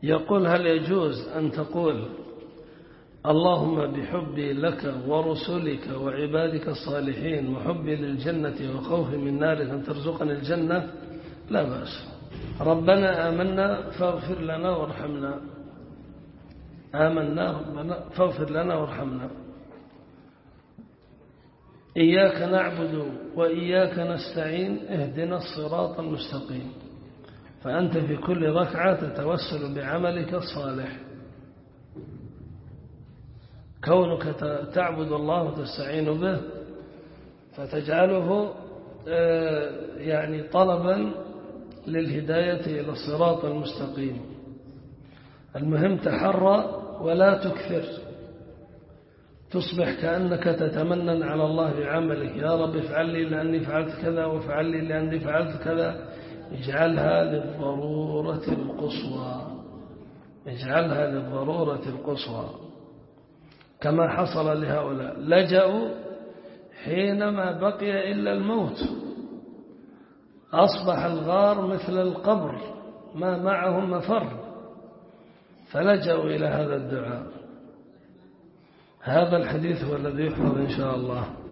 يقول: هل يجوز أن تقول اللهم بحبي لك ورسلك وعبادك الصالحين وحبي للجنة وخوفي من نار أن ترزقني الجنة؟ لا بأس. ربنا آمنا فاغفر لنا وارحمنا. آمنا ربنا فاغفر لنا وارحمنا. إياك نعبد وإياك نستعين اهدنا الصراط المستقيم. فأنت في كل ركعة تتوسل بعملك الصالح، كونك تعبد الله وتستعين به فتجعله يعني طلبا للهداية إلى الصراط المستقيم. المهم تحرى ولا تكثر، تصبح كأنك تتمنن على الله بعملك: يا رب افعل لي لأني فعلت كذا وافعل لي لأني فعلت كذا. اجعلها للضرورة القصوى، اجعلها للضرورة القصوى، كما حصل لهؤلاء. لجأوا حينما بقي إلا الموت، أصبح الغار مثل القبر ما معهم مفر، فلجأوا إلى هذا الدعاء. هذا الحديث هو الذي يحفظ إن شاء الله.